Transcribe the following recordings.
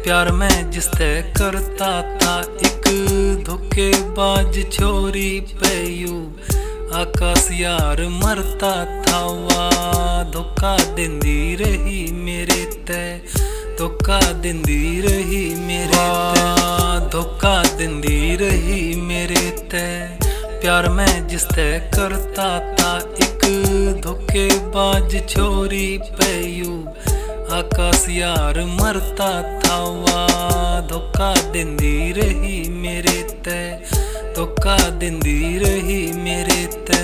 प्यार मैं जिससे करता था एक धोखेबाज छोरी पे यू आकाश यार मरता था वाह धोखा देंदी रही मेरे ते धोखा देंदी रही मेरे ते धोखा देंदी रही मेरे ते प्यार मैं जिससे करता था एक धोखेबाज छोरी पे यू आकाश यार मरता था वाह धोखा देंदी रही मेरे ते धोखा देंदी रही मेरे ते।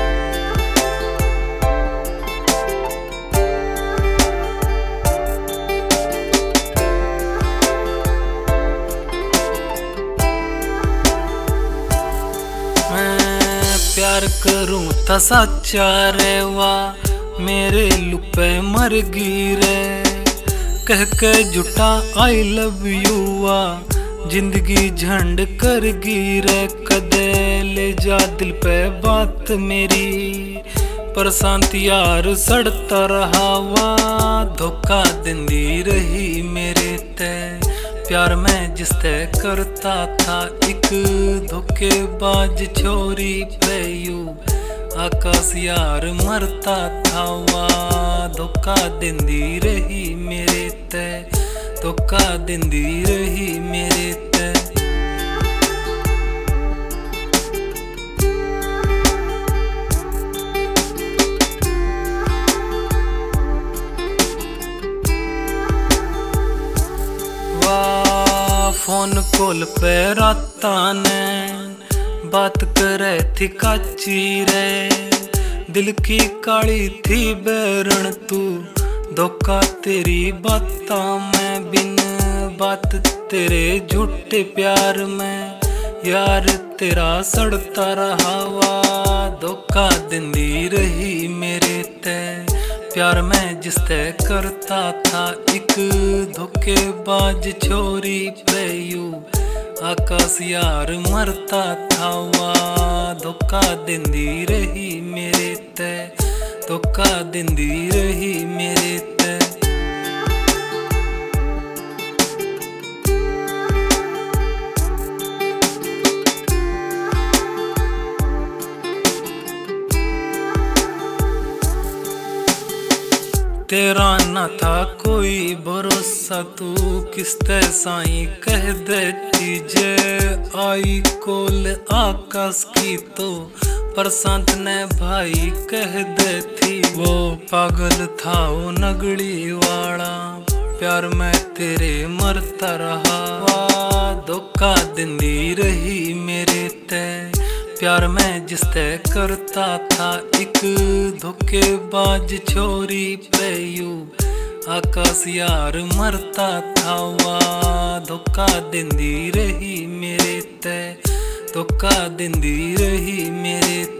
मैं प्यार करूं था सच्चा रे वाह मेरे लुपे मर गी रे कह के जुटा आई लव यू जिंदगी झंड कर गी रे कदे ले जा दिल पे बात मेरी परसांत यार सड़ता रहा वाह धोखा देंदी रही मेरे ते प्यार मैं जिससे करता था एक धोखेबाज छोरी पे यू आकाश यार मरता था वाह धोखा देंदी रही मेरे ते धोखा देंदी रही मेरे ते। वाह फोन कॉल पे राता ने बात करे थी काची रे दिल की काली थी बैरण तू धोखा तेरी बाता में बिन बात तेरे झूठे प्यार में यार तेरा सड़ता रहा वाह धोखा देंदी रही मेरे ते प्यार मैं जिससे करता था एक धोखेबाज छोरी पे यू आकाश यार मरता था वाह धोखा देंदी रही मेरे ते धोखा देंदी रही मेरे ते। तेरा न था कोई भरोसा तू किसते साई कह देती जे आई कोल आकाश की तो परसांत ने भाई कह देती वो पागल था वो नगड़ी वाला प्यार मैं तेरे मरता रहा वाह धोखा देंदी रही मेरे ते प्यार मैं जिससे करता था एक धोखेबाज छोरी पे यू आकाश यार मरता था वाह धोखा देंदी रही मेरे ते धोखा देंदी रही मेरे ते।